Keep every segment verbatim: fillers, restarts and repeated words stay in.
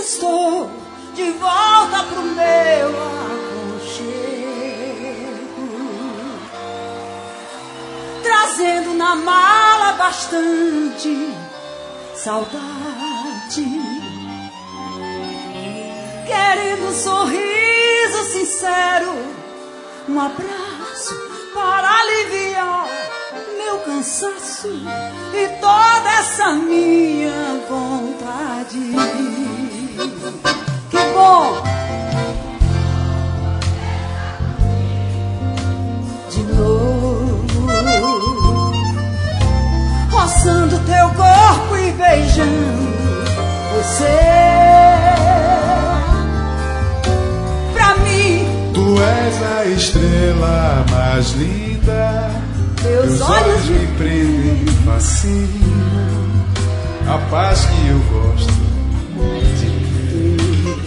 estou de volta pro meu aconchego, trazendo na mala bastante saudade, querendo um sorriso sincero, um abraço para aliviar meu cansaço e toda essa minha vontade. Que bom! De novo, roçando teu corpo e beijando você. Pra mim, tu és a estrela mais linda. Teus olhos me prendem, me fascinam. A paz que eu gosto de ter.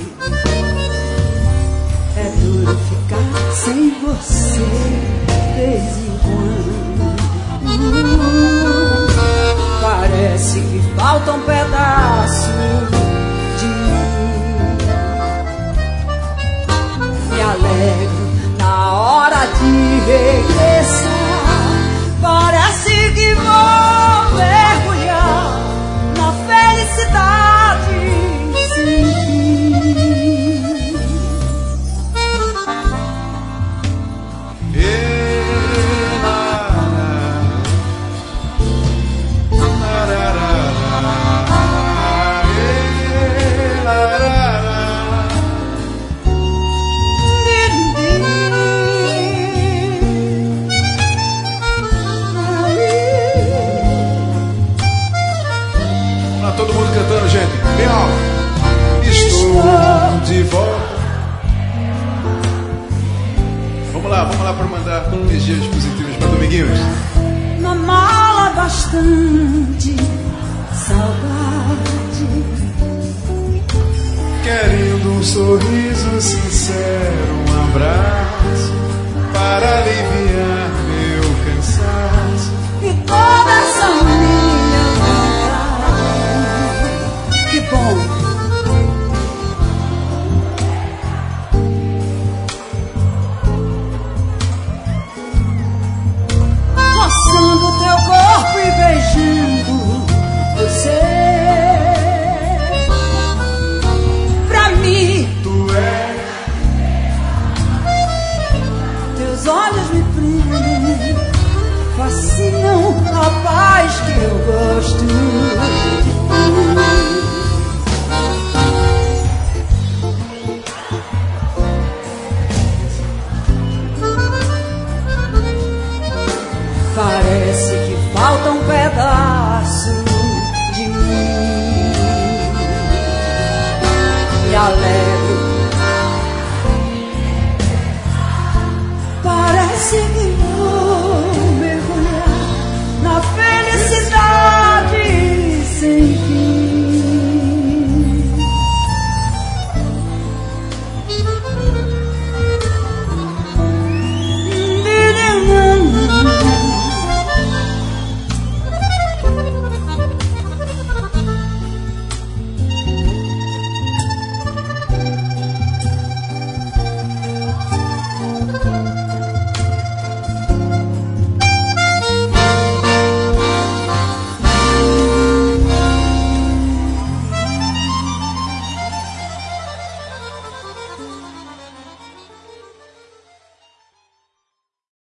É duro ficar sem você de vez em quando. Parece que falta um pedaço de mim. Me alegro na hora de regressar. Parece que vou mergulhar na felicidade sem fim. E la, la, la, la, e la, la, todo mundo cantando, gente. Bem alto. Estou de volta. Vamos lá, vamos lá para mandar energias positivas para Dominguinhos. Na mala bastante saudade, querendo um sorriso sincero, um abraço para aliviar meu cansaço e toda essa minha vontade. Que bom! Roçando teu corpo e beijando você. Pra mim, tu és. Teus olhos me prendem, fascinam a paz que eu gosto de ter. Parece que falta um pedaço de mim. Me alegro. Parece que